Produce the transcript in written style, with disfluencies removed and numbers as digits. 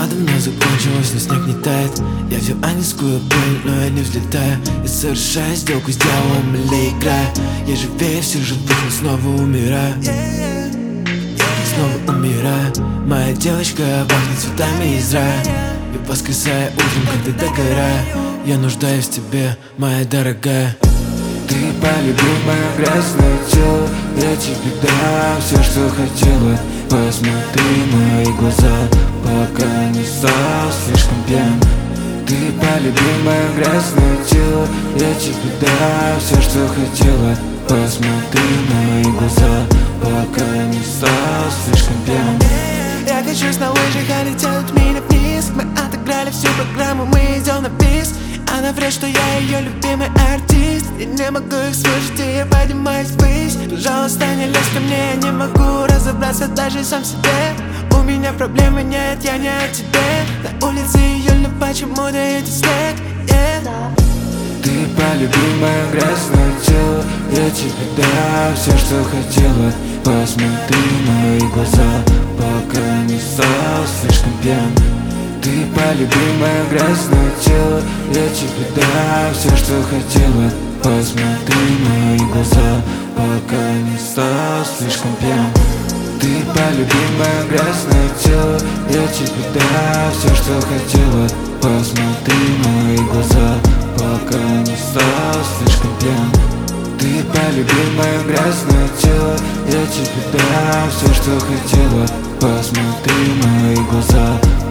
давно закончилось, но снег не тает. Я взял ангельскую пыль, но я не взлетаю. Я совершаю сделку с дьяволом или играю. Я живее всех живых, но снова умираю. Снова умираю. Моя девочка пахнет цветами из рая. И воскресая утром, когда догораю. Я нуждаюсь в тебе, моя дорогая. Ты полюбил мое грязное тело, я тебе дам все, что хотела. Посмотри в мои глаза, пока не стал слишком пьян. Ты полюбил мое грязное тело, я тебе дам все, что хотела. Посмотри в мои глаза, пока не стал слишком пьян. Я качусь на лыжах, а летят меня вниз. Мы отыграли всю программу, мы идем на бис. Она врет, что я ее любимый артист. Я не могу их слушать, и я поднимаюсь ввысь. Пожалуйста, не лезь ко мне, я не могу разобраться даже сам себе. У меня проблемы нет, я не о тебе. На улице июля, почему-то идет снег, Ты полюбил мое грязное тело, я тебе дам все, что хотела. Посмотри в мои глаза, пока не стал слишком пьян. Ты полюбил мое грязное тело, я тебе дам все, что хотела. Посмотри в мои глаза, пока не стал слишком пьян. Ты полюбил мое грязное тело, я тебе дам все, что хотела. Посмотри в мои глаза, пока не стал слишком пьян. Ты полюбил мое грязное тело, я тебе дам все, что хотела. Посмотри в мои глаза,